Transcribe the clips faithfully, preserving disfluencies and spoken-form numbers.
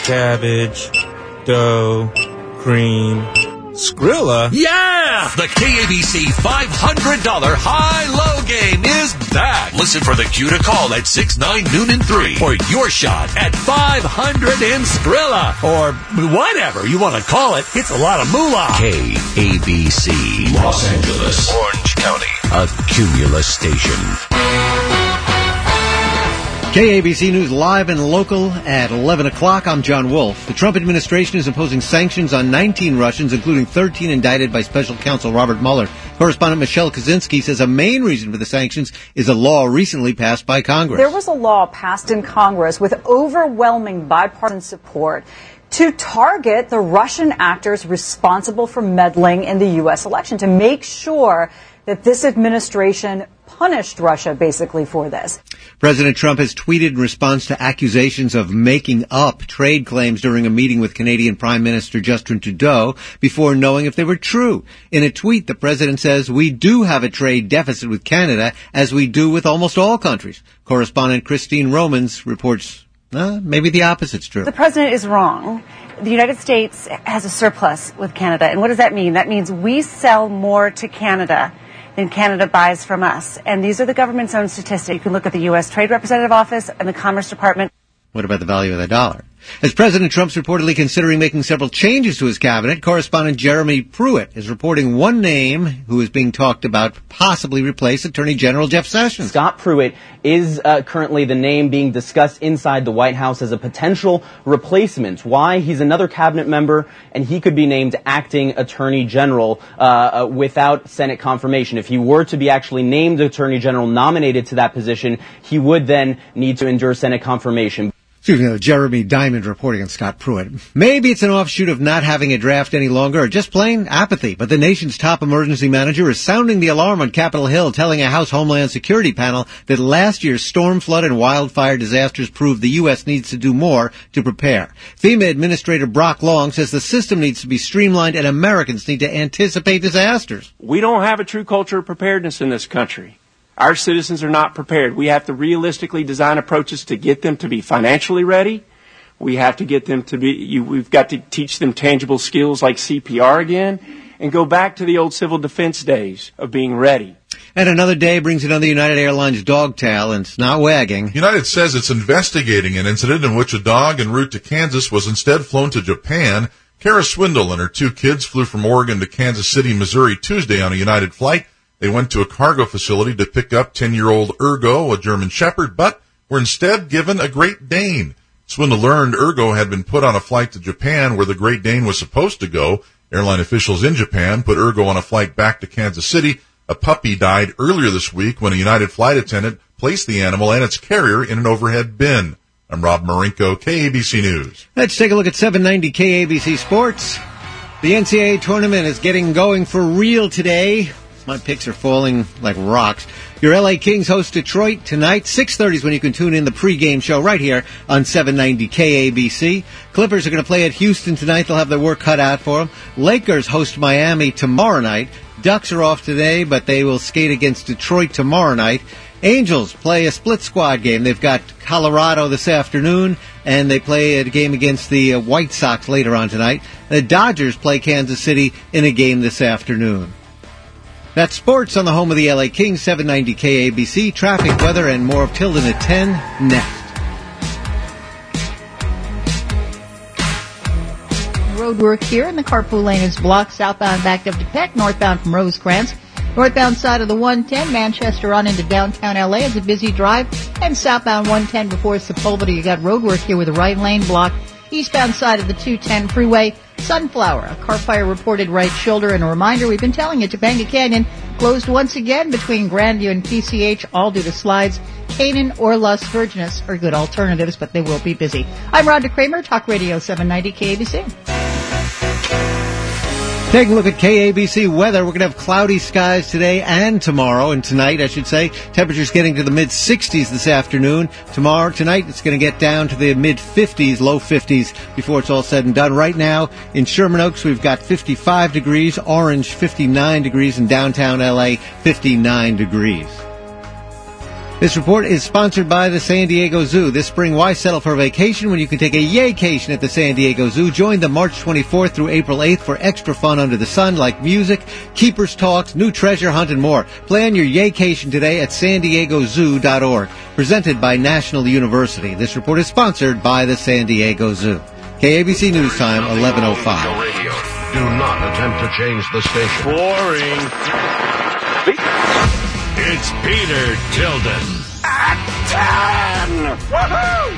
cabbage, dough, cream, Skrilla? Yeah! The K A B C five hundred dollars high-low game is back. Listen for the cue to call at six, nine, noon, and three for your shot at five hundred in Skrilla. Or whatever you want to call it. It's a lot of moolah. K A B C. Los Angeles. Orange County. A Cumulus station. K A B C News live and local at eleven o'clock. I'm John Wolf. The Trump administration is imposing sanctions on nineteen Russians, including thirteen indicted by special counsel Robert Mueller. Correspondent Michelle Kaczynski says a main reason for the sanctions is a law recently passed by Congress. There was a law passed in Congress with overwhelming bipartisan support to target the Russian actors responsible for meddling in the U S election, to make sure that this administration punished Russia, basically, for this. President Trump has tweeted in response to accusations of making up trade claims during a meeting with Canadian Prime Minister Justin Trudeau before knowing if they were true. In a tweet, the president says, "We do have a trade deficit with Canada, as we do with almost all countries." Correspondent Christine Romans reports, uh, maybe the opposite's true. The president is wrong. The United States has a surplus with Canada. And what does that mean? That means we sell more to Canada than Canada buys from us. And these are the government's own statistics. You can look at the U S Trade Representative Office and the Commerce Department. What about the value of the dollar? As President Trump's reportedly considering making several changes to his cabinet, correspondent Jeremy Pruitt is reporting one name who is being talked about possibly replace Attorney General Jeff Sessions. Scott Pruitt is uh, currently the name being discussed inside the White House as a potential replacement. Why? He's another cabinet member, and he could be named acting Attorney General uh, uh, without Senate confirmation. If he were to be actually named Attorney General, nominated to that position, he would then need to endure Senate confirmation. Excuse me, Jeremy Diamond reporting on Scott Pruitt. Maybe it's an offshoot of not having a draft any longer, or just plain apathy. But the nation's top emergency manager is sounding the alarm on Capitol Hill, telling a House Homeland Security panel that last year's storm, flood, and wildfire disasters proved the U S needs to do more to prepare. FEMA Administrator Brock Long says the system needs to be streamlined and Americans need to anticipate disasters. We don't have a true culture of preparedness in this country. Our citizens are not prepared. We have to realistically design approaches to get them to be financially ready. We have to get them to be, you, we've got to teach them tangible skills like C P R again and go back to the old civil defense days of being ready. And another day brings another United Airlines dog tail, and it's not wagging. United says it's investigating an incident in which a dog en route to Kansas was instead flown to Japan. Kara Swindle and her two kids flew from Oregon to Kansas City, Missouri Tuesday on a United flight. They went to a cargo facility to pick up ten-year-old Ergo, a German Shepherd, but were instead given a Great Dane. Swindle learned Ergo had been put on a flight to Japan where the Great Dane was supposed to go. Airline officials in Japan put Ergo on a flight back to Kansas City. A puppy died earlier this week when a United flight attendant placed the animal and its carrier in an overhead bin. I'm Rob Marinko, K A B C News. Let's take a look at seven ninety K A B C Sports. The N C double A tournament is getting going for real today. My picks are falling like rocks. Your L A Kings host Detroit tonight. six thirty is when you can tune in the pregame show right here on seven ninety K A B C. Clippers are going to play at Houston tonight. They'll have their work cut out for them. Lakers host Miami tomorrow night. Ducks are off today, but they will skate against Detroit tomorrow night. Angels play a split squad game. They've got Colorado this afternoon, and they play a game against the uh, White Sox later on tonight. The Dodgers play Kansas City in a game this afternoon. That's sports on the home of the L A Kings, seven ninety K A B C. Traffic, weather, and more of Tilden at ten next. Road work here, and the carpool lane is blocked. Southbound backed up to Peck, northbound from Rosecrans. Northbound side of the one ten, Manchester on into downtown L A is a busy drive. And southbound one ten before Sepulveda, you got road work here with the right lane blocked. Eastbound side of the two ten freeway, Sunflower, a car fire reported right shoulder. And a reminder, we've been telling you, Topanga Canyon closed once again between Grandview and P C H, all due to slides. Canaan or Las Virgenes are good alternatives, but they will be busy. I'm Rhonda Kramer, Talk Radio seven ninety K A B C. Taking a look at K A B C weather, we're going to have cloudy skies today and tomorrow, and tonight, I should say. Temperatures getting to the mid-sixties this afternoon. Tomorrow, tonight, it's going to get down to the mid-fifties, low fifties before it's all said and done. Right now, in Sherman Oaks, we've got fifty-five degrees, Orange fifty-nine degrees, and downtown L A fifty-nine degrees. This report is sponsored by the San Diego Zoo. This spring, why settle for a vacation when you can take a yaycation at the San Diego Zoo? Join them March twenty-fourth through April eighth for extra fun under the sun like music, keepers talks, new treasure hunt, and more. Plan your yaycation today at san diego zoo dot org. Presented by National University. This report is sponsored by the San Diego Zoo. K A B C News Time, eleven oh five. Radio. Do not attempt to change the station. Boring. It's Peter Tilden. At ten! Woohoo!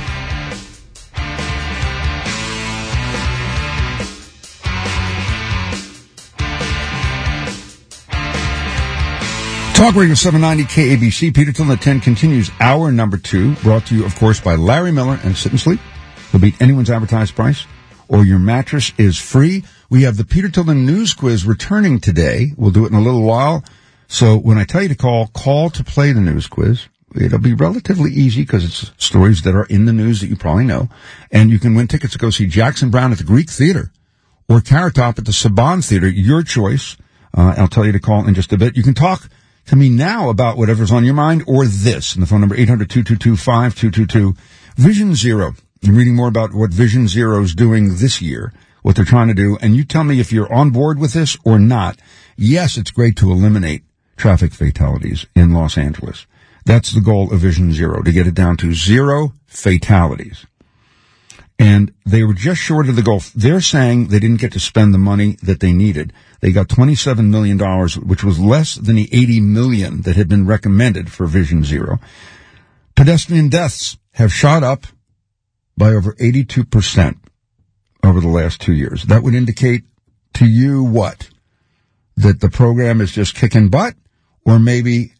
Talk Radio seven ninety K A B C. Peter Tilden at ten continues hour number two, brought to you, of course, by Larry Miller and Sit and Sleep. They'll beat anyone's advertised price, or your mattress is free. We have the Peter Tilden News Quiz returning today. We'll do it in a little while. So when I tell you to call, call to play the news quiz. It'll be relatively easy because it's stories that are in the news that you probably know. And you can win tickets to go see Jackson Browne at the Greek Theater or Carrot Top at the Saban Theater. Your choice. Uh, I'll tell you to call in just a bit. You can talk to me now about whatever's on your mind or this. And the phone number eight hundred two two two five two two two. Vision Zero. I'm reading more about what Vision Zero is doing this year, what they're trying to do. And you tell me if you're on board with this or not. Yes, it's great to eliminate traffic fatalities in Los Angeles. That's the goal of Vision Zero, to get it down to zero fatalities. And they were just short of the goal. They're saying they didn't get to spend the money that they needed. They got twenty-seven million dollars, which was less than the eighty million dollars that had been recommended for Vision Zero. Pedestrian deaths have shot up by over eighty-two percent over the last two years. That would indicate to you what? That the program is just kicking butt? Or maybe,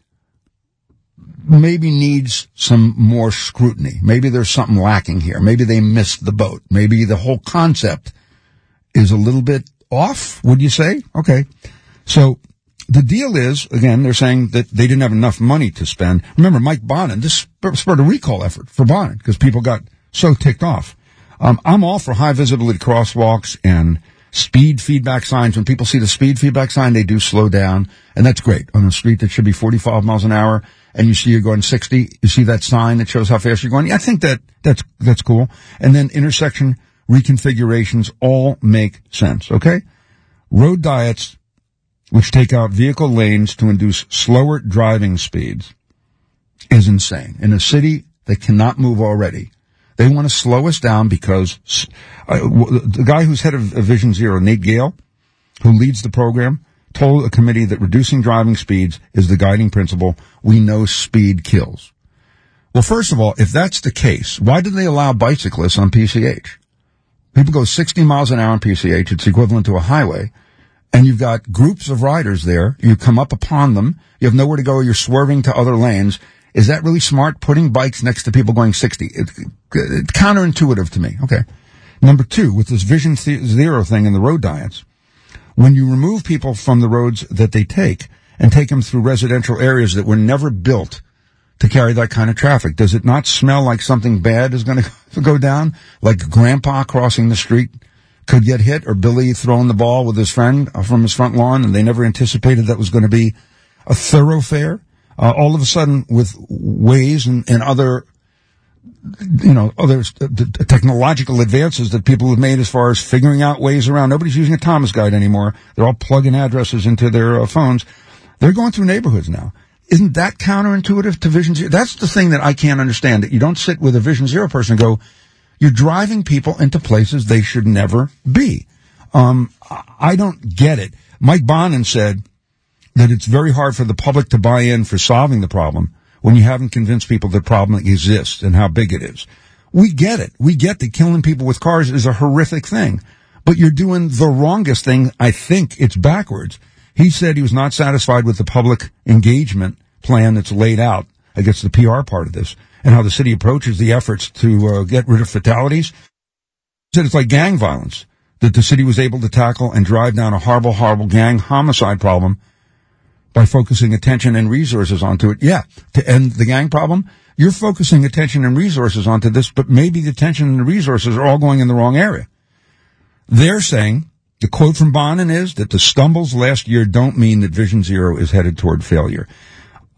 maybe needs some more scrutiny. Maybe there's something lacking here. Maybe they missed the boat. Maybe the whole concept is a little bit off, would you say? Okay. So the deal is, again, they're saying that they didn't have enough money to spend. Remember, Mike Bonin, this spurred a recall effort for Bonin because people got so ticked off. Um, I'm all for high visibility crosswalks and speed feedback signs. When people see the speed feedback sign, they do slow down, and that's great. On a street that should be forty-five miles an hour, and you see you're going sixty, you see that sign that shows how fast you're going. Yeah, I think that that's that's cool. And then intersection reconfigurations all make sense, okay? Road diets, which take out vehicle lanes to induce slower driving speeds, is insane. In a city that cannot move already, they want to slow us down because uh, the guy who's head of Vision Zero, Nate Gale, who leads the program, told a committee that reducing driving speeds is the guiding principle. We know speed kills. Well, first of all, if that's the case, why did they allow bicyclists on P C H? People go sixty miles an hour on P C H. It's equivalent to a highway. And you've got groups of riders there. You come up upon them. You have nowhere to go. You're swerving to other lanes. Is that really smart, putting bikes next to people going sixty? It, it, it's counterintuitive to me. Okay. Number two, with this Vision Zero thing and the road diets, when you remove people from the roads that they take and take them through residential areas that were never built to carry that kind of traffic, does it not smell like something bad is going to go down? Like Grandpa crossing the street could get hit, or Billy throwing the ball with his friend from his front lawn, and they never anticipated that was going to be a thoroughfare? Uh, all of a sudden, with Waze and, and other, you know, other uh, technological advances that people have made as far as figuring out ways around, nobody's using a Thomas guide anymore. They're all plugging addresses into their uh, phones. They're going through neighborhoods now. Isn't that counterintuitive to Vision Zero? That's the thing that I can't understand. That you don't sit with a Vision Zero person and go, you're driving people into places they should never be. Um, I don't get it. Mike Bonin said that it's very hard for the public to buy in for solving the problem when you haven't convinced people the problem exists and how big it is. We get it. We get that killing people with cars is a horrific thing, but you're doing the wrongest thing. I think it's backwards. He said he was not satisfied with the public engagement plan that's laid out. I guess the P R part of this and how the city approaches the efforts to uh, get rid of fatalities. He said it's like gang violence, that the city was able to tackle and drive down a horrible, horrible gang homicide problem by focusing attention and resources onto it. Yeah, to end the gang problem, you're focusing attention and resources onto this, but maybe the attention and the resources are all going in the wrong area. They're saying, the quote from Bonin is that the stumbles last year don't mean that Vision Zero is headed toward failure.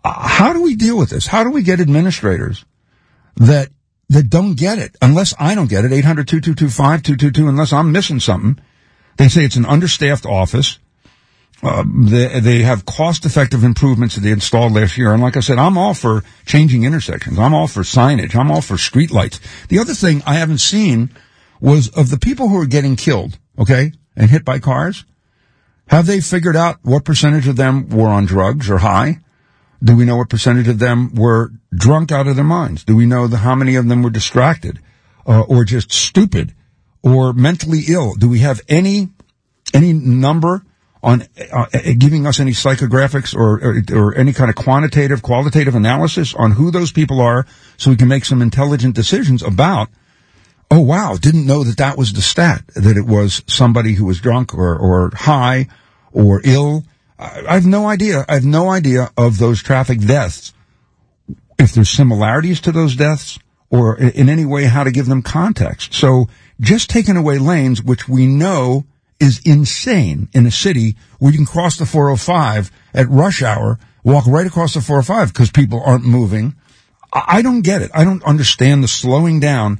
Uh, how do we deal with this? How do we get administrators that that don't get it? Unless I don't get it, eight hundred, two two two, five two two two, unless I'm missing something. They say it's an understaffed office. Uh, they, they have cost-effective improvements that they installed last year. And like I said, I'm all for changing intersections. I'm all for signage. I'm all for streetlights. The other thing I haven't seen was of the people who are getting killed, okay, and hit by cars, have they figured out what percentage of them were on drugs or high? Do we know what percentage of them were drunk out of their minds? Do we know the, how many of them were distracted uh, or just stupid or mentally ill? Do we have any any number on uh, giving us any psychographics or, or or any kind of quantitative, qualitative analysis on who those people are so we can make some intelligent decisions about, oh, wow, didn't know that that was the stat, that it was somebody who was drunk or, or high or ill. I, I have no idea. I have no idea of those traffic deaths, if there's similarities to those deaths or in any way how to give them context. So just taking away lanes, which we know is insane in a city where you can cross the four oh five at rush hour, walk right across the four oh five because people aren't moving. I don't get it. I don't understand the slowing down.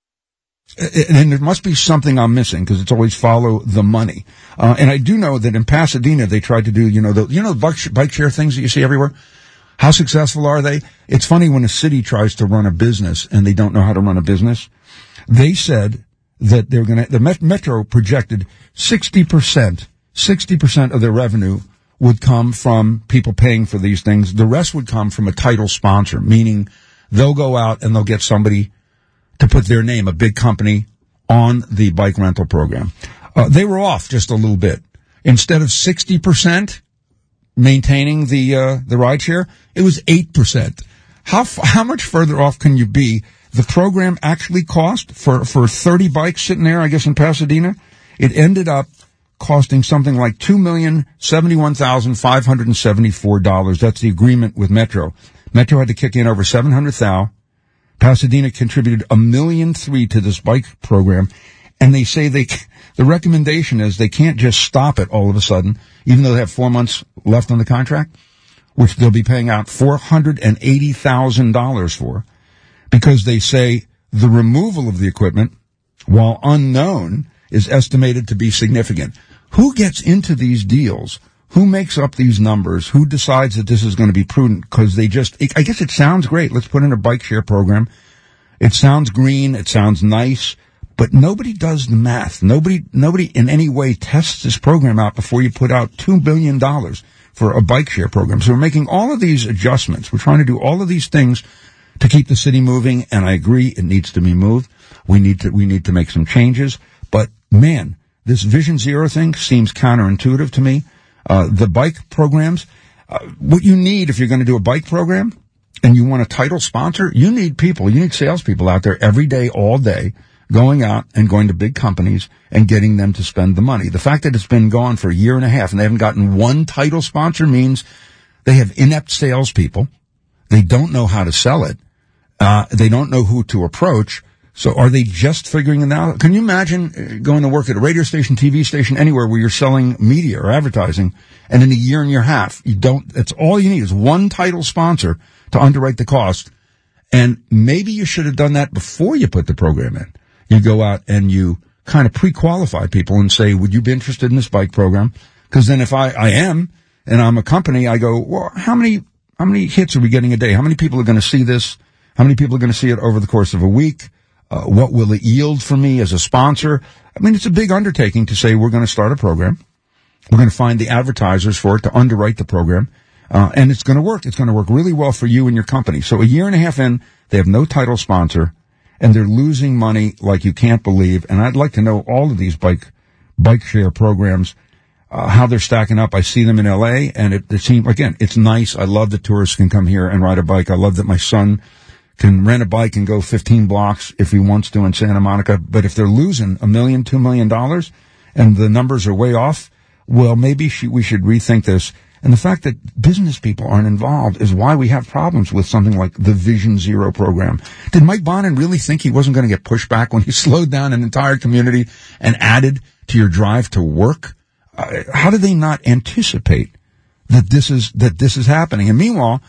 And there must be something I'm missing because it's always follow the money. Uh, and I do know that in Pasadena they tried to do, you know, the, you know, the bike, bike share things that you see everywhere. How successful are they? It's funny when a city tries to run a business and they don't know how to run a business. They said that they're going to, the Metro projected sixty percent, sixty percent of their revenue would come from people paying for these things. The rest would come from a title sponsor, meaning they'll go out and they'll get somebody to put their name, a big company, on the bike rental program. Uh, they were off just a little bit. Instead of sixty percent maintaining the, uh, the rideshare, it was eight percent. How, how much further off can you be? The program actually cost for, for thirty bikes sitting there, I guess, in Pasadena. It ended up costing something like two million seventy-one thousand five hundred seventy-four dollars. That's the agreement with Metro. Metro had to kick in over seven hundred thousand. Pasadena contributed a million three to this bike program. And they say they, the recommendation is they can't just stop it all of a sudden, even though they have four months left on the contract, which they'll be paying out four hundred eighty thousand dollars for. Because they say the removal of the equipment, while unknown, is estimated to be significant. Who gets into these deals? Who makes up these numbers? Who decides that this is going to be prudent? Because they just, I guess it sounds great. Let's put in a bike share program. It sounds green. It sounds nice. But nobody does the math. Nobody, nobody in any way tests this program out before you put out two billion dollars for a bike share program. So we're making all of these adjustments. We're trying to do all of these things to keep the city moving, and I agree it needs to be moved. We need to, we need to make some changes. But man, this Vision Zero thing seems counterintuitive to me. Uh, the bike programs, uh, what you need if you're going to do a bike program and you want a title sponsor, you need people, you need salespeople out there every day, all day, going out and going to big companies and getting them to spend the money. The fact that it's been gone for a year and a half and they haven't gotten one title sponsor means they have inept salespeople. They don't know how to sell it. Uh, they don't know who to approach. So are they just figuring it out? Can you imagine going to work at a radio station, T V station, anywhere where you're selling media or advertising, and in a year and a half, you don't, that's all you need is one title sponsor to underwrite the cost. And maybe you should have done that before you put the program in. You go out and you kind of pre-qualify people and say, would you be interested in this bike program? Because then if I, I am, and I'm a company, I go, well, how many, how many hits are we getting a day? How many people are going to see this? How many people are going to see it over the course of a week? Uh, what will it yield for me as a sponsor? I mean, it's a big undertaking to say we're going to start a program. We're going to find the advertisers for it to underwrite the program. Uh, and it's going to work. It's going to work really well for you and your company. So a year and a half in, they have no title sponsor and they're losing money like you can't believe. And I'd like to know all of these bike, bike share programs, uh, how they're stacking up. I see them in L A and it, it seems, again, it's nice. I love that tourists can come here and ride a bike. I love that my son can rent a bike and go fifteen blocks if he wants to in Santa Monica. But if they're losing a million, two million dollars and the numbers are way off, well, maybe she, we should rethink this. And the fact that business people aren't involved is why we have problems with something like the Vision Zero program. Did Mike Bonin really think he wasn't going to get pushback when he slowed down an entire community and added to your drive to work? Uh, how did they not anticipate that this is, that this is happening? And meanwhile,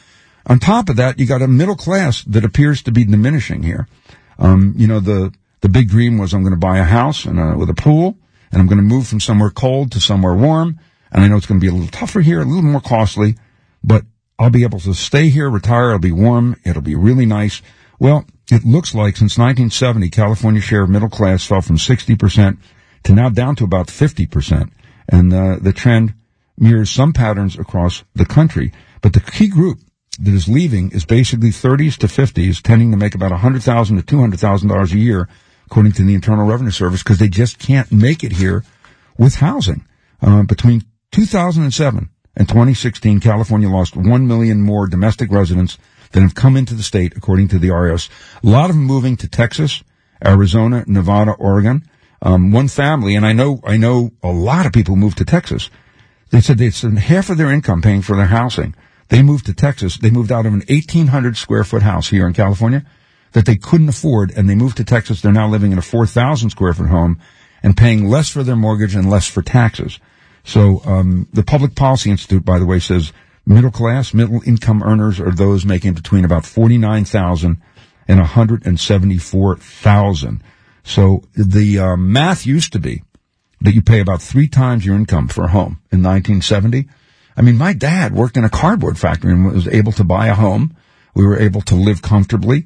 On top of that, you got a middle class that appears to be diminishing here. Um, you know, the, the big dream was I'm going to buy a house and a, with a pool, and I'm going to move from somewhere cold to somewhere warm. And I know it's going to be a little tougher here, a little more costly, but I'll be able to stay here, retire, it'll be warm, it'll be really nice. Well, it looks like since nineteen seventy, California's share of middle class fell from sixty percent to now down to about fifty percent. And uh, the trend mirrors some patterns across the country. But the key group that is leaving is basically thirties to fifties, tending to make about one hundred thousand dollars to two hundred thousand dollars a year, according to the Internal Revenue Service, because they just can't make it here with housing. Uh, between two thousand seven and twenty sixteen, California lost one million more domestic residents than have come into the state, according to the R S. A lot of them moving to Texas, Arizona, Nevada, Oregon. Um, one family, and I know, I know a lot of people moved to Texas. They said they spent half of their income paying for their housing. They moved to Texas. They moved out of an eighteen hundred square foot house here in California that they couldn't afford, and they moved to Texas. They're now living in a four thousand square foot home and paying less for their mortgage and less for taxes. So, um, the Public Policy Institute, by the way, says middle class, middle income earners are those making between about forty-nine thousand and one hundred seventy-four thousand. So the uh, math used to be that you pay about three times your income for a home in nineteen seventy. I mean, my dad worked in a cardboard factory and was able to buy a home. We were able to live comfortably.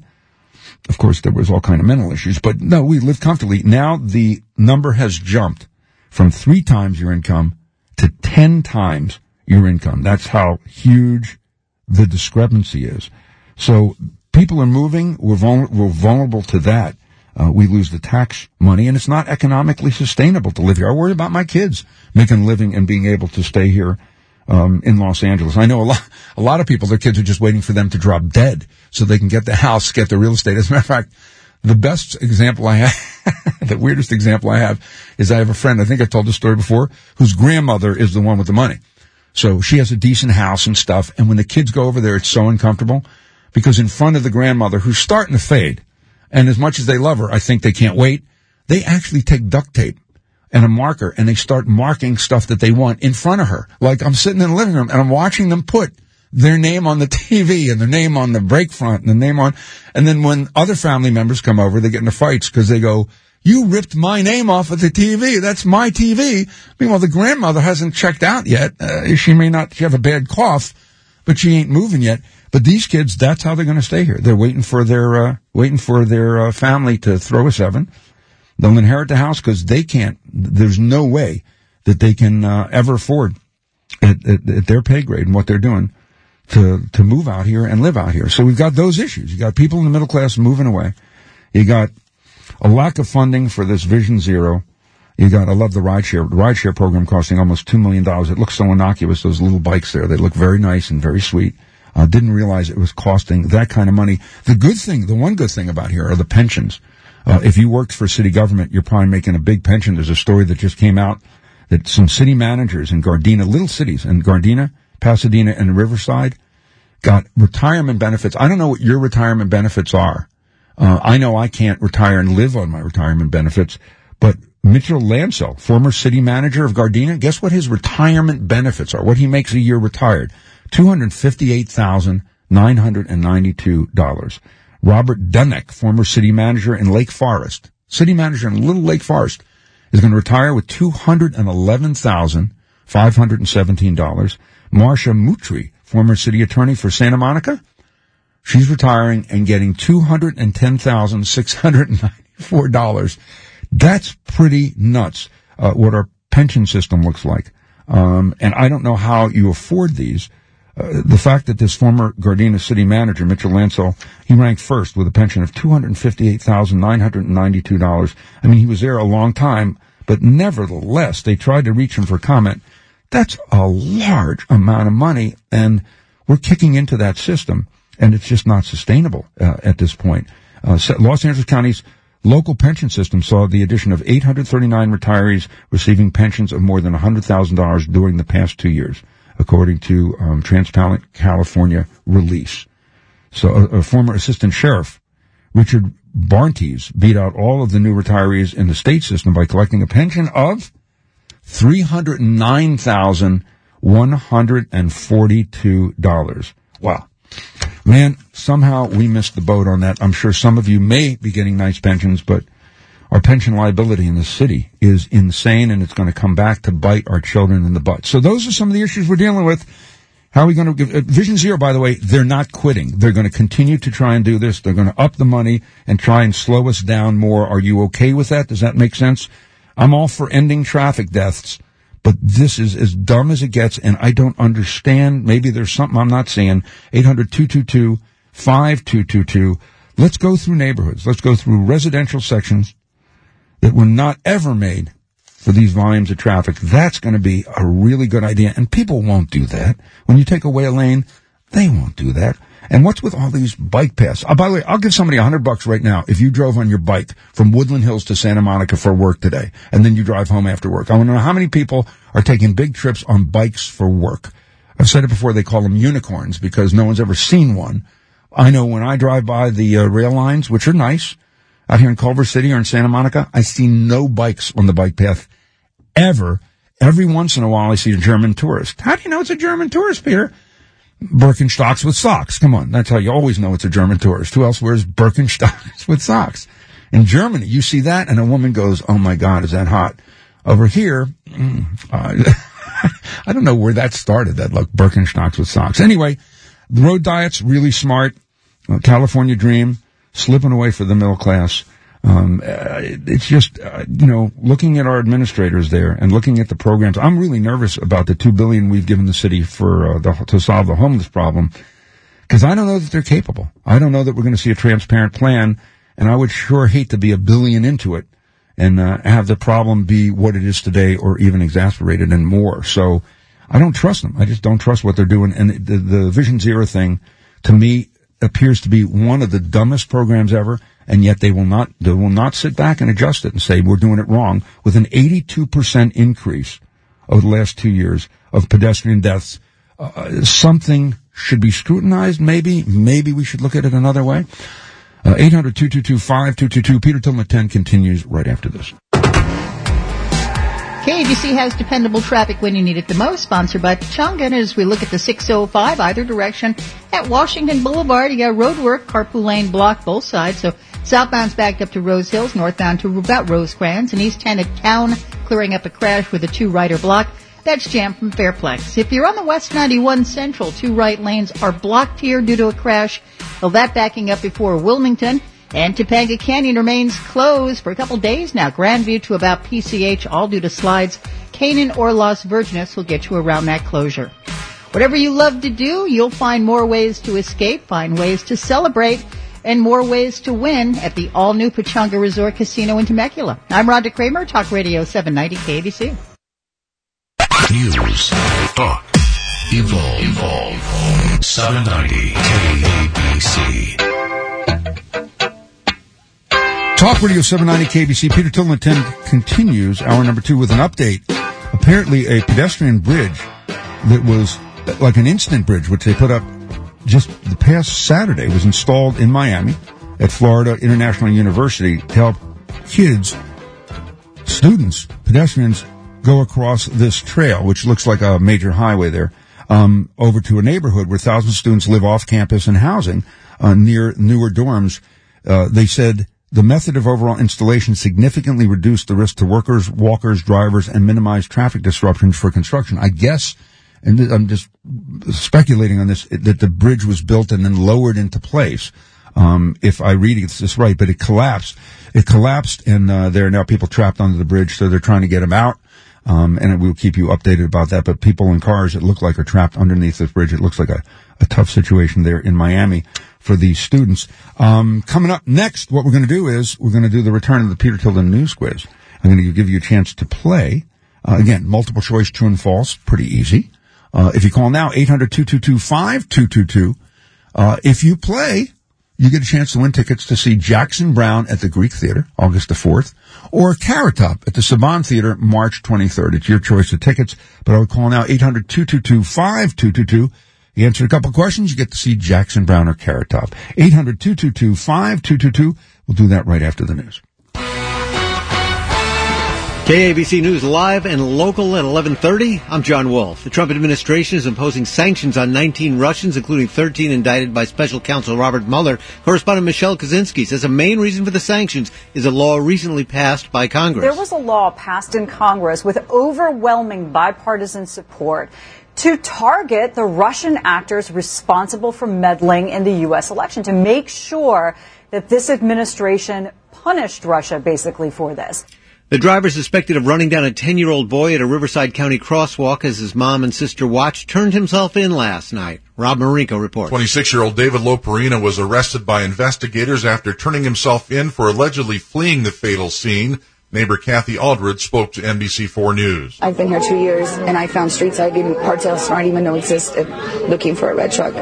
Of course, there was all kind of mental issues, but no, we lived comfortably. Now the number has jumped from three times your income to ten times your income. That's how huge the discrepancy is. So people are moving. We're, vul- we're vulnerable to that. Uh, we lose the tax money, and it's not economically sustainable to live here. I worry about my kids making a living and being able to stay here um, in Los Angeles. I know a lot, a lot of people, their kids are just waiting for them to drop dead so they can get the house, get the real estate. As a matter of fact, the best example I have, the weirdest example I have, is I have a friend, I think I told this story before, whose grandmother is the one with the money. So she has a decent house and stuff, and when the kids go over there, it's so uncomfortable, because in front of the grandmother, who's starting to fade, and as much as they love her, I think they can't wait, they actually take duct tape and a marker, and they start marking stuff that they want in front of her. Like, I'm sitting in the living room, and I'm watching them put their name on the T V, and their name on the brake front, and the name on, and then when other family members come over, they get into fights, because they go, you ripped my name off of the T V. That's my T V. Meanwhile, the grandmother hasn't checked out yet. Uh, she may not she have a bad cough, but she ain't moving yet. But these kids, that's how they're going to stay here. They're waiting for their uh, waiting for their uh, family to throw a seven. They'll inherit the house because they can't. There's no way that they can uh, ever afford at, at, at their pay grade and what they're doing to to move out here and live out here. So we've got those issues. You got people in the middle class moving away. You got a lack of funding for this Vision Zero. You got, I love the rideshare, the rideshare program costing almost two million dollars. It looks so innocuous, those little bikes there. They look very nice and very sweet. Uh, didn't realize it was costing that kind of money. The good thing, the one good thing about here are the pensions. Uh, if you worked for city government, you're probably making a big pension. There's a story that just came out that some city managers in Gardena, little cities in Gardena, Pasadena, and Riverside got retirement benefits. I don't know what your retirement benefits are. Uh, I know I can't retire and live on my retirement benefits, but Mitchell Lancel, former city manager of Gardena, guess what his retirement benefits are, what he makes a year retired? two hundred fifty-eight thousand nine hundred ninety-two dollars. Robert Dunneck, former city manager in Lake Forest, city manager in Little Lake Forest, is going to retire with two hundred eleven thousand five hundred seventeen dollars. Marcia Mutri, former city attorney for Santa Monica, she's retiring and getting two hundred ten thousand six hundred ninety-four dollars. That's pretty nuts, uh, what our pension system looks like. Um, and I don't know how you afford these. Uh, the fact that this former Gardena city manager, Mitchell Lancel, he ranked first with a pension of two hundred fifty-eight thousand nine hundred ninety-two dollars. I mean, he was there a long time, but nevertheless, they tried to reach him for comment. That's a large amount of money, and we're kicking into that system, and it's just not sustainable uh, at this point. Uh, Los Angeles County's local pension system saw the addition of eight hundred thirty-nine retirees receiving pensions of more than one hundred thousand dollars during the past two years, according to um, Transparent California release. So a, a former assistant sheriff, Richard Barnes, beat out all of the new retirees in the state system by collecting a pension of three hundred nine thousand one hundred forty-two dollars. Wow. Man, somehow we missed the boat on that. I'm sure some of you may be getting nice pensions, but our pension liability in the city is insane, and it's going to come back to bite our children in the butt. So those are some of the issues we're dealing with. How are we going to give... Uh, Vision Zero, by the way, they're not quitting. They're going to continue to try and do this. They're going to up the money and try and slow us down more. Are you okay with that? Does that make sense? I'm all for ending traffic deaths, but this is as dumb as it gets, and I don't understand. Maybe there's something I'm not seeing. eight hundred two two two five two two two. Let's go through neighborhoods. Let's go through residential sections that were not ever made for these volumes of traffic. That's going to be a really good idea, and people won't do that. When you take away a lane, they won't do that. And what's with all these bike paths? Oh, by the way, I'll give somebody a hundred bucks right now if you drove on your bike from Woodland Hills to Santa Monica for work today, and then you drive home after work. I want to know how many people are taking big trips on bikes for work. I've said it before, they call them unicorns because no one's ever seen one. I know when I drive by the uh, rail lines, which are nice, out here in Culver City or in Santa Monica, I see no bikes on the bike path ever. Every once in a while I see a German tourist. How do you know it's a German tourist, Peter? Birkenstocks with socks. Come on, that's how you always know it's a German tourist. Who else wears Birkenstocks with socks? In Germany, you see that, and a woman goes, oh my God, is that hot? Over here, mm, uh, I don't know where that started, that look, Birkenstocks with socks. Anyway, the road diet's really smart. Uh, California dream, slipping away for the middle class. Um, uh, it's just, uh, you know, looking at our administrators there and looking at the programs. I'm really nervous about the two billion dollars we've given the city for, uh, the, to solve the homeless problem. Cause I don't know that they're capable. I don't know that we're going to see a transparent plan. And I would sure hate to be a billion into it and, uh, have the problem be what it is today or even exasperated and more. So I don't trust them. I just don't trust what they're doing. And the, the Vision Zero thing to me appears to be one of the dumbest programs ever. And yet they will not, they will not sit back and adjust it and say we're doing it wrong. With an eighty-two percent increase over the last two years of pedestrian deaths, uh, something should be scrutinized. Maybe, maybe we should look at it another way. Uh, eight hundred two two two five two two two. Peter Tillman at ten continues right after this. K A B C has dependable traffic when you need it the most, sponsored by Pechanga. And as we look at the six oh five, either direction, at Washington Boulevard, you got road work, carpool lane blocked both sides, so southbound's backed up to Rose Hills, northbound to about Rosecrans, and east ten at Town, clearing up a crash with a two-rider block. That's jammed from Fairplex. If you're on the West ninety-one Central, two right lanes are blocked here due to a crash. Well, that backing up before Wilmington. And Topanga Canyon remains closed for a couple days now. Grandview to about P C H, all due to slides. Canaan or Las Virgenes will get you around that closure. Whatever you love to do, you'll find more ways to escape, find ways to celebrate, and more ways to win at the all-new Pechanga Resort Casino in Temecula. I'm Rhonda Kramer, Talk Radio seven ninety K A B C. News, talk, evolve, evolve. seven ninety K A B C. Talk Radio seven ninety K B C. Peter Tillman at ten continues hour number two with an update. Apparently a pedestrian bridge that was like an instant bridge, which they put up just the past Saturday, was installed in Miami at Florida International University to help kids, students, pedestrians go across this trail, which looks like a major highway there, um, over to a neighborhood where thousands of students live off campus and housing uh, near newer dorms. Uh, they said the method of overall installation significantly reduced the risk to workers, walkers, drivers, and minimized traffic disruptions for construction. I guess, and I'm just speculating on this, that the bridge was built and then lowered into place. Um, if I read it, this right, but it collapsed. It collapsed, and uh, there are now people trapped under the bridge, so they're trying to get them out. Um, and we'll keep you updated about that. But people in cars, it look like, are trapped underneath this bridge. It looks like a, a tough situation there in Miami for these students. Um, coming up next, what we're going to do is we're going to do the return of the Peter Tillman News Quiz. I'm going to give you a chance to play. Uh, again, multiple choice, true and false, pretty easy. Uh, if you call now, eight hundred two two two five two two two. Uh, if you play, you get a chance to win tickets to see Jackson Browne at the Greek Theater, August the fourth, or Carrot Top at the Saban Theater, March twenty-third. It's your choice of tickets, but I would call now, eight hundred two two two five two two two. You answer a couple of questions, you get to see Jackson Browne or Carrot Top. eight hundred two two two five two two two. We'll do that right after the news. K A B C News live and local at eleven thirty. I'm John Wolf. The Trump administration is imposing sanctions on nineteen Russians, including thirteen indicted by special counsel Robert Mueller. Correspondent Michelle Kaczynski says the main reason for the sanctions is a law recently passed by Congress. There was a law passed in Congress with overwhelming bipartisan support to target the Russian actors responsible for meddling in the U S election, to make sure that this administration punished Russia basically for this. The driver suspected of running down a ten-year-old boy at a Riverside County crosswalk as his mom and sister watched turned himself in last night. Rob Marinko reports. twenty-six-year-old David Loperina was arrested by investigators after turning himself in for allegedly fleeing the fatal scene. Neighbor Kathy Aldred spoke to N B C four News. I've been here two years, and I found streets I didn't, parts else I didn't even know existed, looking for a red truck.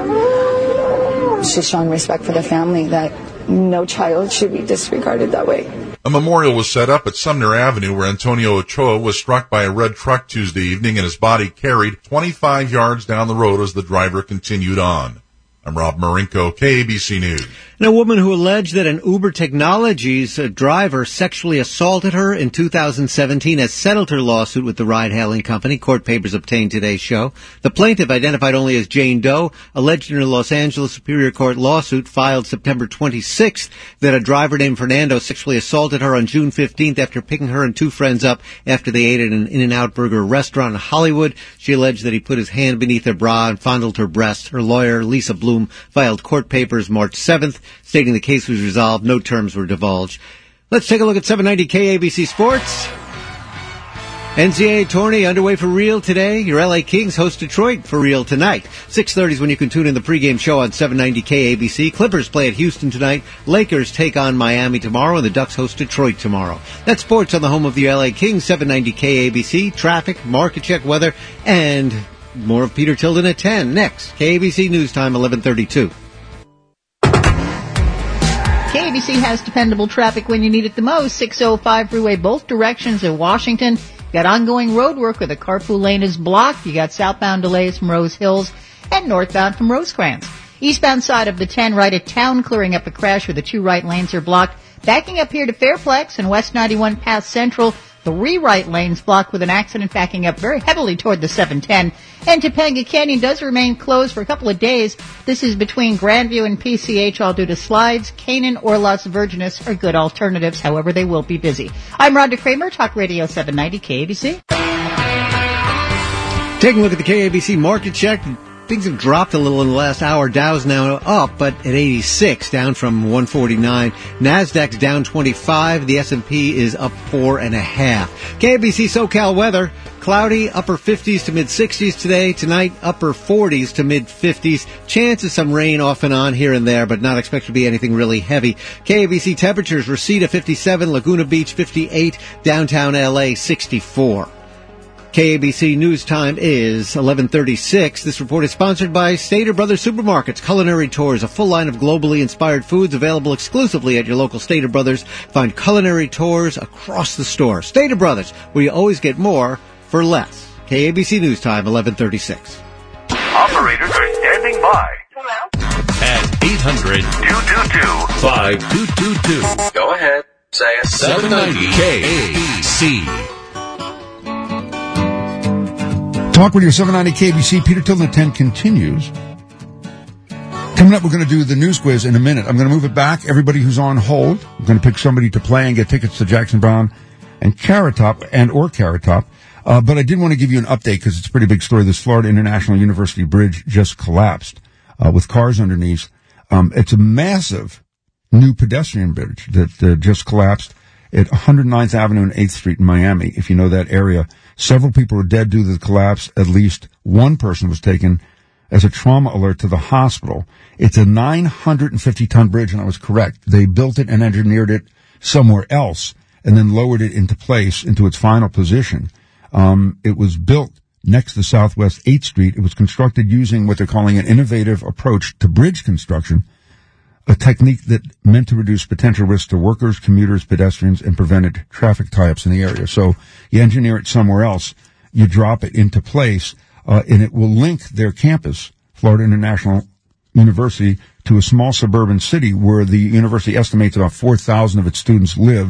She's showing respect for the family that no child should be disregarded that way. A memorial was set up at Sumner Avenue where Antonio Ochoa was struck by a red truck Tuesday evening and his body carried twenty-five yards down the road as the driver continued on. I'm Rob Marinko, K A B C News. And a woman who alleged that an Uber Technologies uh, driver sexually assaulted her in two thousand seventeen has settled her lawsuit with the ride-hailing company. Court papers obtained today's show. The plaintiff, identified only as Jane Doe, alleged in her Los Angeles Superior Court lawsuit filed September twenty-sixth that a driver named Fernando sexually assaulted her on June fifteenth after picking her and two friends up after they ate at an In-N-Out Burger restaurant in Hollywood. She alleged that he put his hand beneath her bra and fondled her breast. Her lawyer, Lisa Bloom, filed court papers March seventh, stating the case was resolved. No terms were divulged. Let's take a look at seven ninety K A B C Sports. N C double A tourney underway for real today. Your L A Kings host Detroit for real tonight. six thirty is when you can tune in the pregame show on seven ninety K A B C. Clippers play at Houston tonight. Lakers take on Miami tomorrow, and the Ducks host Detroit tomorrow. That's sports on the home of the L A Kings, seven ninety K A B C. Traffic, market check, weather, and more of Peter Tilden at ten. Next, K A B C News Time, eleven thirty-two. K A B C has dependable traffic when you need it the most. six oh five freeway, both directions in Washington. You got ongoing road work where the carpool lane is blocked. You got southbound delays from Rose Hills and northbound from Rosecrans. Eastbound side of the ten right at town, clearing up a crash where the two right lanes are blocked. Backing up here to Fairplex and West ninety-one past Central. Three right lanes blocked with an accident backing up very heavily toward the seven ten. And Topanga Canyon does remain closed for a couple of days. This is between Grandview and P C H, all due to slides. Canaan or Las Virgenes are good alternatives. However, they will be busy. I'm Rhonda Kramer, Talk Radio seven ninety K A B C. Taking a look at the K A B C market check. Things have dropped a little in the last hour. Dow's now up, but at eighty-six, down from one forty-nine. Nasdaq's down twenty-five. The S and P is up four and a half. K A B C SoCal weather. Cloudy, upper fifties to mid-sixties today. Tonight, upper forties to mid-fifties. Chance of some rain off and on here and there, but not expected to be anything really heavy. K A B C temperatures, Reseda fifty-seven, Laguna Beach fifty-eight, downtown L A sixty-four. K A B C News Time is eleven thirty-six. This report is sponsored by Stater Brothers Supermarkets Culinary Tours, a full line of globally inspired foods available exclusively at your local Stater Brothers. Find culinary tours across the store. Stater Brothers, where you always get more for less. K A B C News Time, eleven thirty-six. Operators are standing by. At eight hundred, two two two, five two two two. Go ahead. Say it. seven ninety K A B C. Talk Radio seven ninety K B C. Peter Tilden at ten continues. Coming up, we're going to do the news quiz in a minute. I'm going to move it back. Everybody who's on hold, I'm going to pick somebody to play and get tickets to Jackson Brown and Carrot Top and or Carrot Top. Uh, but I did want to give you an update because it's a pretty big story. This Florida International University bridge just collapsed uh, with cars underneath. Um, it's a massive new pedestrian bridge that uh, just collapsed at one hundred ninth Avenue and eighth Street in Miami, if you know that area. Several people were dead due to the collapse. At least one person was taken as a trauma alert to the hospital. It's a nine hundred fifty ton bridge, and I was correct. They built it and engineered it somewhere else and then lowered it into place, into its final position. Um, it was built next to Southwest eighth Street. It was constructed using what they're calling an innovative approach to bridge construction, a technique that meant to reduce potential risks to workers, commuters, pedestrians, and prevented traffic tie-ups in the area. So you engineer it somewhere else, you drop it into place, uh, and it will link their campus, Florida International University, to a small suburban city where the university estimates about four thousand of its students live.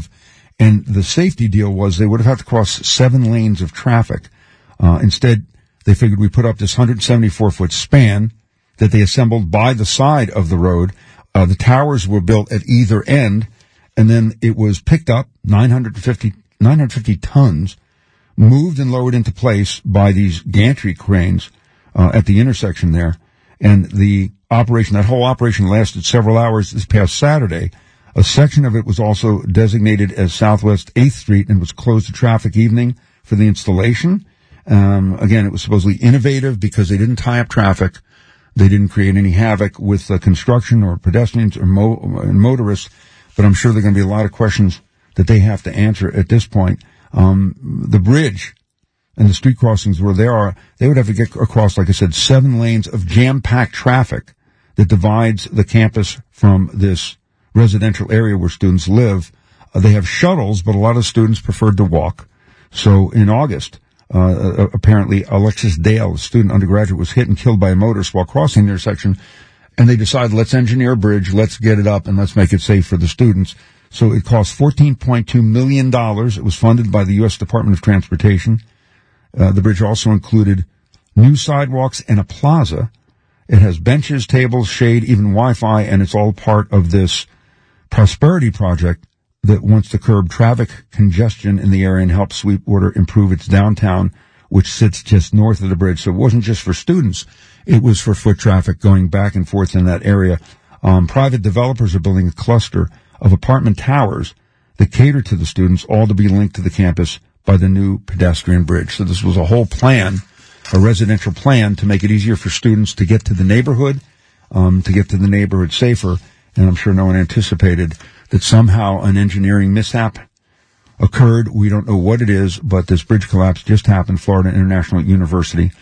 And the safety deal was they would have had to cross seven lanes of traffic. Uh, instead, they figured we put up this one hundred seventy-four foot span that they assembled by the side of the road. Uh, the towers were built at either end, and then it was picked up, nine hundred fifty, nine hundred fifty tons, moved and lowered into place by these gantry cranes uh, at the intersection there. And the operation, that whole operation lasted several hours this past Saturday. A section of it was also designated as Southwest eighth Street and was closed to traffic evening for the installation. Um, again, it was supposedly innovative because they didn't tie up traffic. They didn't create any havoc with uh, construction or pedestrians or mo- motorists. But I'm sure there are going to be a lot of questions that they have to answer at this point. Um, the bridge and the street crossings where they are, they would have to get across, like I said, seven lanes of jam-packed traffic that divides the campus from this residential area where students live. Uh, they have shuttles, but a lot of students preferred to walk. So in August, uh, apparently Alexis Dale, a student undergraduate, was hit and killed by a motorist while crossing the intersection. And they decided, let's engineer a bridge, let's get it up, and let's make it safe for the students. So it cost fourteen point two million dollars. It was funded by the U S Department of Transportation. Uh, the bridge also included new sidewalks and a plaza. It has benches, tables, shade, even Wi-Fi, and it's all part of this prosperity project that wants to curb traffic congestion in the area and help Sweetwater improve its downtown, which sits just north of the bridge. So it wasn't just for students. It was for foot traffic going back and forth in that area. Um, private developers are building a cluster of apartment towers that cater to the students, all to be linked to the campus by the new pedestrian bridge. So this was a whole plan, a residential plan to make it easier for students to get to the neighborhood, um, to get to the neighborhood safer. And I'm sure no one anticipated that somehow an engineering mishap occurred. We don't know what it is, but this bridge collapse just happened, Florida International University,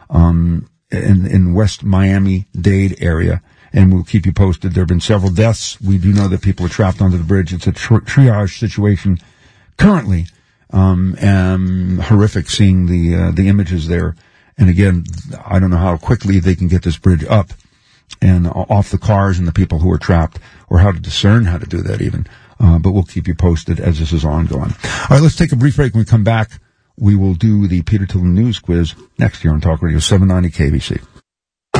um, in, in West Miami-Dade area. And we'll keep you posted. There have been several deaths. We do know that people are trapped under the bridge. It's a tri- triage situation currently. Um, and horrific seeing the, uh, the images there. And again, I don't know how quickly they can get this bridge up and off the cars and the people who are trapped, or how to discern how to do that even. Uh, but we'll keep you posted as this is ongoing. All right, let's take a brief break. When we come back, we will do the Peter Tilden News Quiz next year on Talk Radio seven ninety K B C. K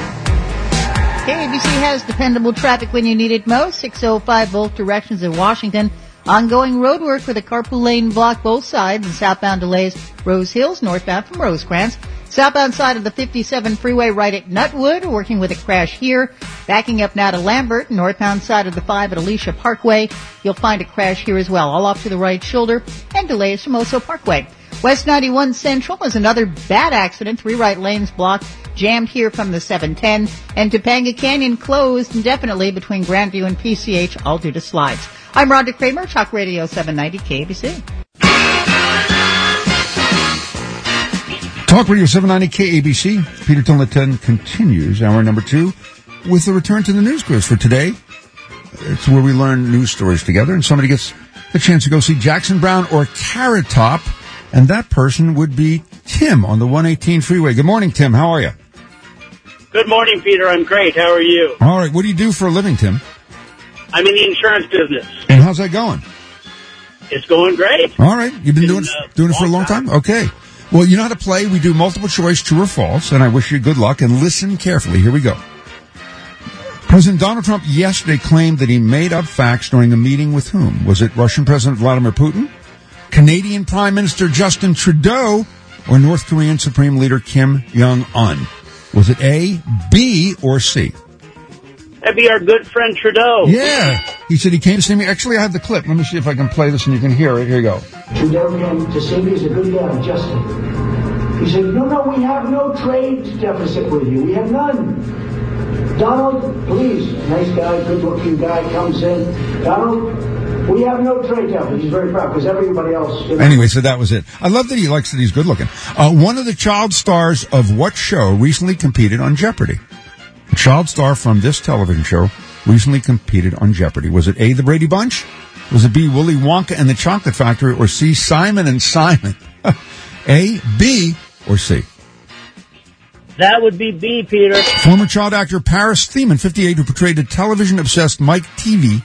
A B C has dependable traffic when you need it most. six oh five both directions in Washington. Ongoing road work for the carpool lane block both sides, and southbound delays Rose Hills, northbound from Rosecrans. Southbound side of the fifty-seven freeway right at Nutwood, working with a crash here. Backing up now to Lambert, northbound side of the five at Alicia Parkway. You'll find a crash here as well, all off to the right shoulder, and delays from Oso Parkway. West ninety-one Central was another bad accident, three right lanes blocked, jammed here from the seven ten, and Topanga Canyon closed indefinitely between Grandview and P C H, all due to slides. I'm Rhonda Kramer, Talk Radio seven ninety K A B C. Talk Radio seven ninety K A B C. Peter Tilden at ten continues, hour number two, with the return to the news quiz for today. It's where we learn news stories together, and somebody gets a chance to go see Jackson Browne or Carrot Top, and that person would be Tim on the one eighteen freeway. Good morning, Tim. How are you? Good morning, Peter. I'm great. How are you? All right. What do you do for a living, Tim? I'm in the insurance business. And how's that going? It's going great. All right. You've been, been doing, uh, doing it for a long time? time? Okay. Well, you know how to play. We do multiple choice, true or false, and I wish you good luck, and listen carefully. Here we go. President Donald Trump yesterday claimed that he made up facts during a meeting with whom? Was it Russian President Vladimir Putin, Canadian Prime Minister Justin Trudeau, or North Korean Supreme Leader Kim Jong-un? Was it A, B, or C? That'd be our good friend Trudeau. Yeah. He said he came to see me. Actually, I have the clip. Let me see if I can play this and you can hear it. Here you go. Trudeau came to see me. He's a good guy, Justin. He said, no, no, we have no trade deficit with you. We have none. Donald, please, nice guy, good-looking guy, comes in. Donald, we have no trade deficit. He's very proud because everybody else... You know, anyway, so that was it. I love that he likes that he's good-looking. Uh, one of the child stars of what show recently competed on Jeopardy? A child star from this television show recently competed on Jeopardy. Was it A, The Brady Bunch? Was it B, Willy Wonka and the Chocolate Factory? Or C, Simon and Simon? A, B, or C? That would be B, Peter. Former child actor Paris Thiemann, fifty-eight, who portrayed the television-obsessed Mike Teavee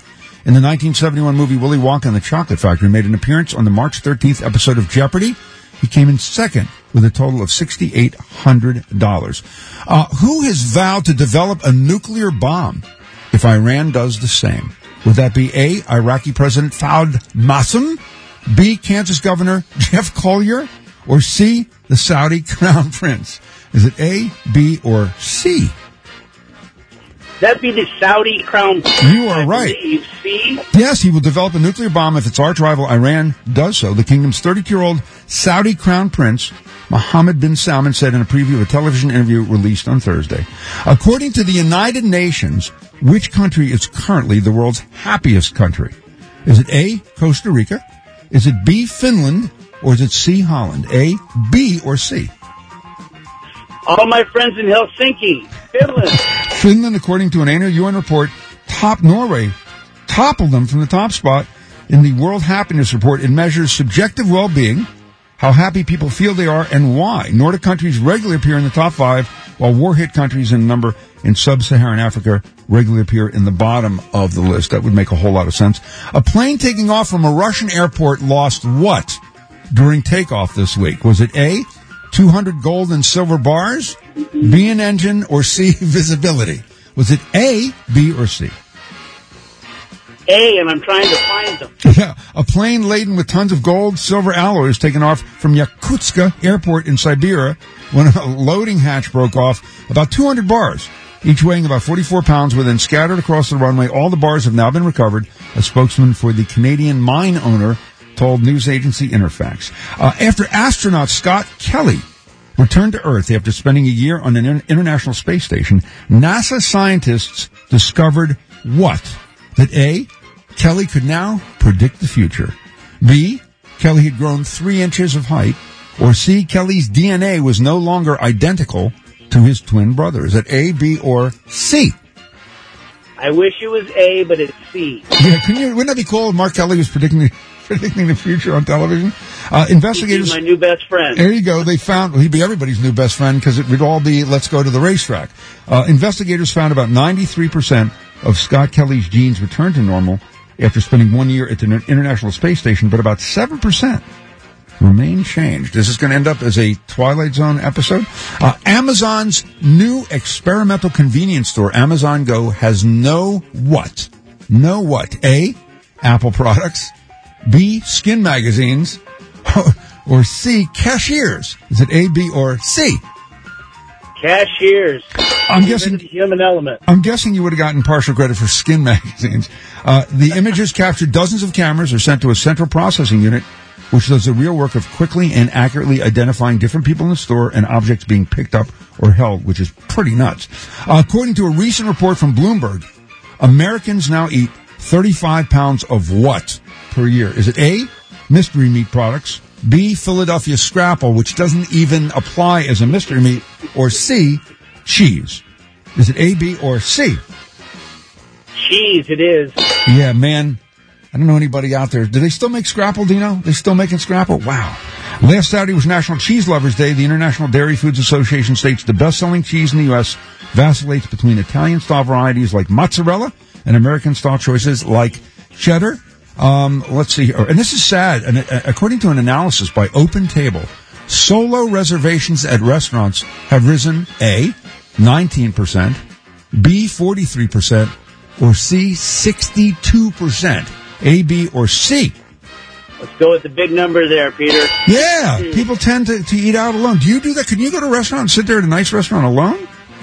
In the nineteen seventy-one movie Willy Wonka and the Chocolate Factory, made an appearance on the March thirteenth episode of Jeopardy. He came in second with a total of six thousand eight hundred dollars. Uh, who has vowed to develop a nuclear bomb if Iran does the same? Would that be A, Iraqi President Fouad Massam, B, Kansas Governor Jeff Collier, or C, the Saudi Crown Prince? Is it A, B, or C? That'd be the Saudi Crown Prince. You are right. Believe. C? Yes, he will develop a nuclear bomb if its arch rival Iran does so. The kingdom's thirty-two-year-old Saudi Crown Prince, Mohammed bin Salman, said in a preview of a television interview released on Thursday. According to the United Nations, which country is currently the world's happiest country? Is it A, Costa Rica? Is it B, Finland? Or is it C, Holland? A, B, or C? All my friends in Helsinki, Finland. Finland, according to an annual U N report, topped Norway, toppled them from the top spot in the World Happiness Report. It measures subjective well-being, how happy people feel they are, and why. Nordic countries regularly appear in the top five, while war-hit countries in number in sub-Saharan Africa regularly appear in the bottom of the list. That would make a whole lot of sense. A plane taking off from a Russian airport lost what during takeoff this week? Was it A, two hundred gold and silver bars, B, an engine, or C, visibility? Was it A, B, or C? A, and I'm trying to find them. Yeah, a plane laden with tons of gold, silver alloys taken off from Yakutsk Airport in Siberia when a loading hatch broke off. About two hundred bars, each weighing about forty-four pounds, were then scattered across the runway. All the bars have now been recovered. A spokesman for the Canadian mine owner told news agency Interfax. Uh, after astronaut Scott Kelly returned to Earth after spending a year on an inter- international space station, NASA scientists discovered what? That A, Kelly could now predict the future. B, Kelly had grown three inches of height. Or C, Kelly's D N A was no longer identical to his twin brother. Is it A, B, or C? I wish it was A, but it's C. Yeah, can you, wouldn't that be cool if Mark Kelly was predicting the, predicting the future on television? Uh, investigators. He's my new best friend. There you go. They found, well, he'd be everybody's new best friend because it would all be, let's go to the racetrack. Uh, investigators found about ninety-three percent of Scott Kelly's genes returned to normal after spending one year at the International Space Station, but about seven percent remain changed. Is this going to end up as a Twilight Zone episode? Uh, Amazon's new experimental convenience store, Amazon Go, has no what? No what? A, Apple products. B, skin magazines. Or C, cashiers. Is it A, B, or C? Cashiers. I'm guessing the human element. I'm guessing you would have gotten partial credit for skin magazines. Uh, the images captured dozens of cameras are sent to a central processing unit, which does the real work of quickly and accurately identifying different people in the store and objects being picked up or held, which is pretty nuts. Uh, according to a recent report from Bloomberg, Americans now eat thirty-five pounds of what per year? Is it A, mystery meat products, B, Philadelphia Scrapple, which doesn't even apply as a mystery meat, or C, cheese? Is it A, B, or C? Cheese, it is. Yeah, man. I don't know anybody out there. Do they still make Scrapple, do you know? They still making Scrapple? Wow. Last Saturday was National Cheese Lovers Day. The International Dairy Foods Association states the best-selling cheese in the U S vacillates between Italian-style varieties like mozzarella and American-style choices like cheddar. Um, let's see. And this is sad. And according to an analysis by Open Table, solo reservations at restaurants have risen A, nineteen percent, B, forty-three percent, or C, sixty-two percent. A, B, or C? Let's go with the big number there, Peter. Yeah, people tend to, to eat out alone. Do you do that? Can you go to a restaurant and sit there at a nice restaurant alone?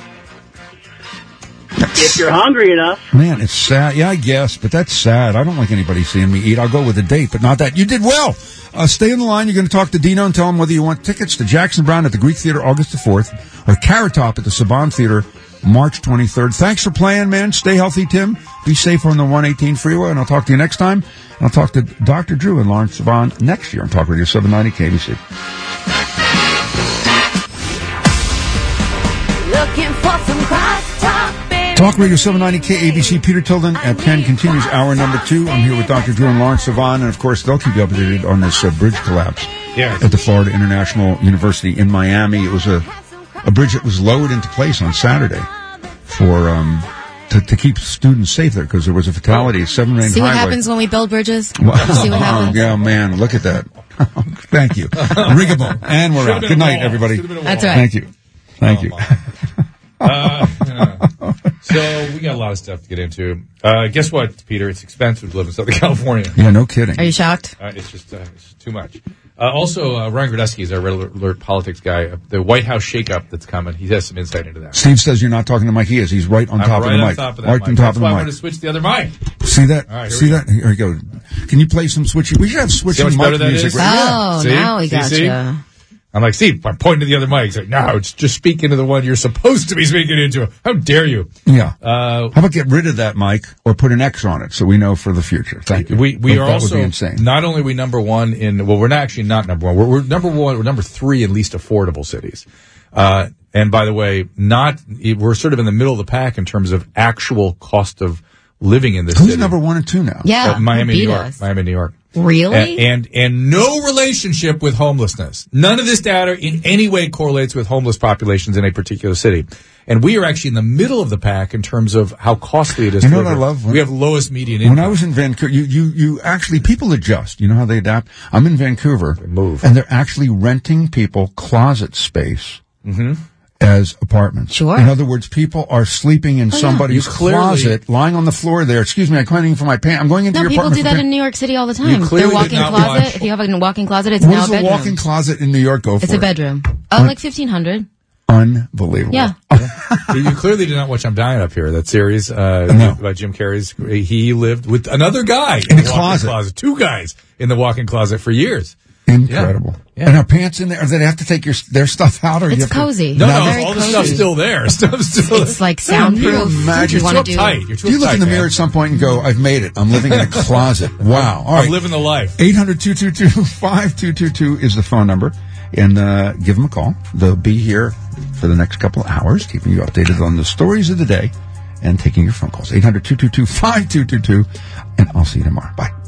If you're hungry enough. Man, it's sad. Yeah, I guess, but that's sad. I don't like anybody seeing me eat. I'll go with a date, but not that. You did well. Uh, stay on the line. You're going to talk to Dino and tell him whether you want tickets to Jackson Browne at the Greek Theater August the fourth or Carrot Top at the Saban Theater March twenty-third. Thanks for playing, man. Stay healthy, Tim. Be safe on the one eighteen freeway, and I'll talk to you next time. And I'll talk to Doctor Drew and Lawrence Saban next year on Talk Radio seven ninety K B C. Looking for some cross-topic. Talk Radio seven ninety K A B C. Peter Tilden at ten continues hour number two. I'm here with Doctor Drew and Lawrence Saban, and of course they'll keep you updated on this uh, bridge collapse yeah. at the Florida International University in Miami. It was a a bridge that was lowered into place on Saturday for um, to, to keep students safe there because there was a fatality. Seven Lane See what Highway. happens when we build bridges? Wow. See what happens? Oh, yeah, man, look at that. Thank you. Riggable. And we're out. Good night, everybody. That's right. Thank you. Thank you. uh, yeah. So we got a lot of stuff to get into. Uh, guess what, Peter? It's expensive to live in Southern California. Yeah, no kidding. Are you shocked? Uh, it's just uh, it's too much. Uh, also, uh, Ryan Grodesky is our Red Alert politics guy. Uh, the White House shakeup that's coming, he has some insight into that. Steve says you're not talking to Mike. He is. He's right on I'm top right of the on mic. top of that right mic. on top That's of the why I mic. want to switch to the other mic. See that? All right, here See we that? Here we go. Can you play some switchy? We should have switchy See how much mic better that music. is? Right? Oh, See? now we See, got see? you. I'm like, see, I'm pointing to the other mic. He's like, no, it's just speaking to the one you're supposed to be speaking into. How dare you? Yeah. Uh, How about get rid of that mic or put an X on it so we know for the future? Thank you. We we But are that also would be insane. not only are we number one in well, we're not actually not number one. We're, we're number one. We're number three in least affordable cities. Uh, and by the way, not we're sort of in the middle of the pack in terms of actual cost of living in this Who's city. number one and two now? Yeah. Uh, Miami, beat New York. us. Miami, New York. Really? And, and and no relationship with homelessness. None of this data in any way correlates with homeless populations in a particular city. And we are actually in the middle of the pack in terms of how costly it is. You to know live what I here. love? When- we have lowest median income. When I was in Vancouver, you, you, you actually, people adjust. You know how they adapt? I'm in Vancouver. They move. And they're actually renting people closet space Mm-hmm. as apartments. Sure. In other words, people are sleeping in Oh, yeah. somebody's You clearly- closet, lying on the floor there. Excuse me, I can't even for my pants. I'm going into No, your people apartment. do for that pants. in New York City all the You time. clearly Their did walk-in not closet, watch- if you have a walk-in closet, it's What now does a a bedroom. walk-in closet in New York go for? It's a bedroom. Oh, like fifteen hundred. Unbelievable. Yeah. you you clearly did not watch I'm Dying Up Here, that series uh, No. by Jim Carrey's. He lived with another guy In the the walk-in closet. Two guys in the walk-in closet for years. Incredible. Yeah. And are pants in there? Or do they have to take your their stuff out? Or It's you have to- cozy. No, It's no, very all the cozy. stuff's still there. Stuff's still It's like Can you soundproof. imagine? You want to You're too do uptight. You're too Do you look uptight, in the mirror man. at some point and go, I've made it. I'm living in a closet. Wow. All I'm right. living the life. eight hundred two two two five two two two is the phone number. And uh, give them a call. They'll be here for the next couple of hours, keeping you updated on the stories of the day and taking your phone calls. eight hundred two two two five two two two. And I'll see you tomorrow. Bye.